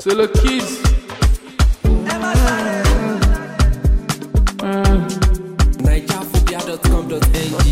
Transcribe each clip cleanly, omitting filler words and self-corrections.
Solo Kids. NigerPhobia.com.ng.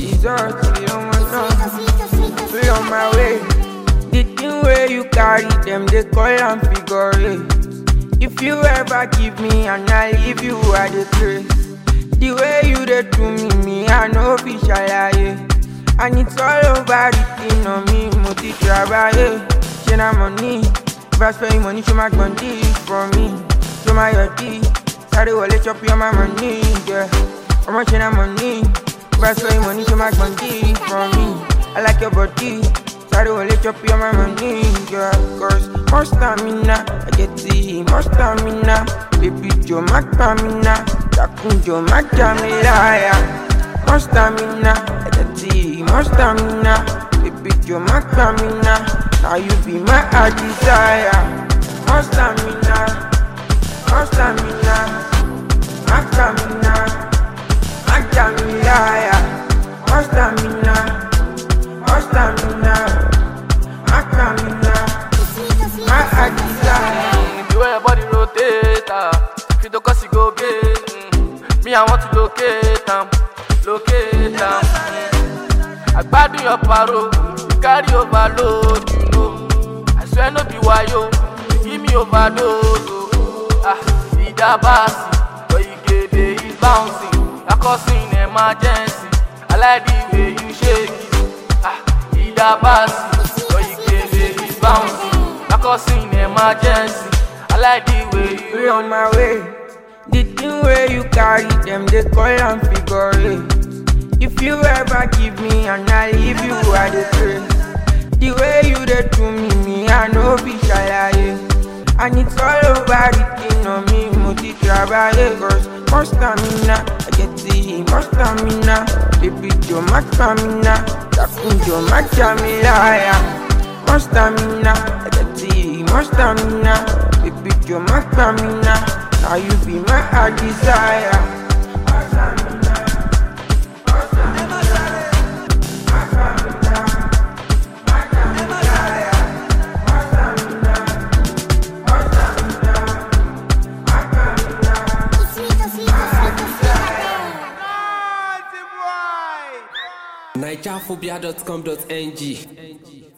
Free on my way. The thing where you carry them, they call am figure eight. If you ever give me and I leave you at the place, the way you dey do me, I know official lie. And it's all over the thing on me, multi travel. She na money, verse for money, show my money for me. Show my your teeth, sorry, well, let's chop your my money, yeah. I'm watching that money, verse for money, show my money for me. I like your body, sorry, well, let's chop your my money, yeah. Cause more stamina, I get the more stamina. Baby, Joe, my stamina, Joe, my stamina. More stamina, I get the more stamina. Baby, Joe, my stamina. Now you be my heart desire. More stamina, more stamina. My stamina, my stamina. More stamina, more stamina. My stamina, my heart desire. The way your body rotate, if you don't cause you go get. Me, I want to locate I gbadun your paro, you carry overload, you know. I swear no be wayo, you give me overdose. See that bass, but you get is bouncing. I causing emergency. I like the way you shake it. See that bass, but you get is bouncing. I causing emergency. I like the way you. Free on my way. The thing where you carry them, they call am figure eight. If you ever give me and I leave you at the place, the way you dey do me, I know official lie. And it's all over the thing on me, multi travel. Cause more stamina, I get the more stamina. Baby, Joe, my stamina, Joe, my stamina. More stamina, I get the more stamina. Baby, Joe, my stamina. Now you be my heart desire. NigerPhobia.com.ng.